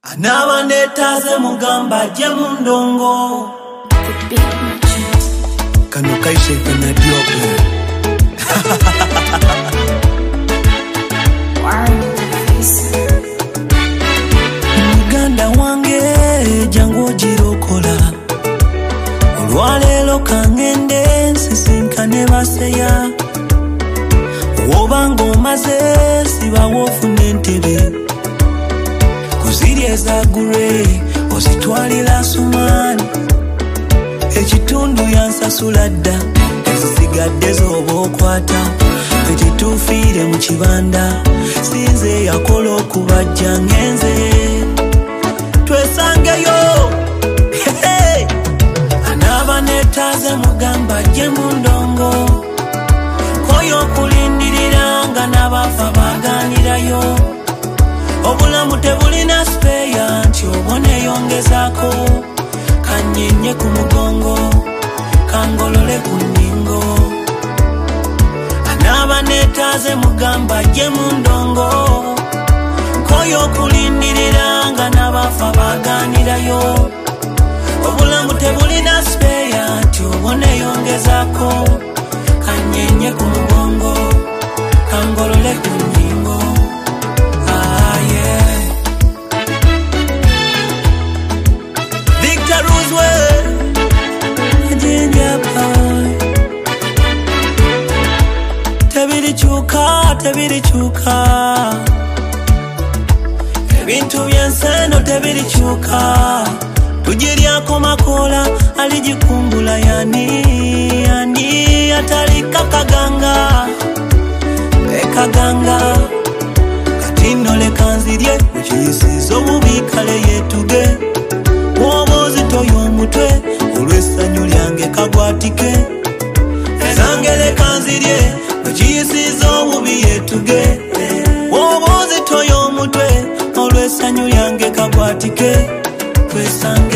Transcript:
N'abanetaze mugamba je mundongo kano kaise na diople Muganda wange jangu jirokola olwalelo kangende nsisinkane baseya wobango maze sibawofune ntebe kuzirya gure ozitwalira sumani ekitundu yansasula dda ezisigadde z'oba okwata ekitufiire mu kibanda sinze yakola okubajja ngenze twesangeyo anaabanetaze mugamba je mundongo koyo okulindirira nga n'abafa baganirayo obulamu tebulina speya nti obone yongezaako kanyenye ku mugongo kangolole ku nningo anaabanetaze mugamba je mundongo koyo okulindirira nga n'abafa baganirayo obulamu tebulina speya nti obone yongezaako kanyenye ku mugongo kangolole ku nningo. Tebirichuka ebintu byenseno tebirichuka tujiryako makola alijikumbula yani atalika kaganga ekaganga katinole kanzirye mukiyisizo bubikale yetuge wobozi toyo omutwe olw'essanyu lyange kagwatike ezangele kanzirye mukiyisizo obubi yetuge wobozi toyo omutwe olw'essanyu lyange kagwatike twesange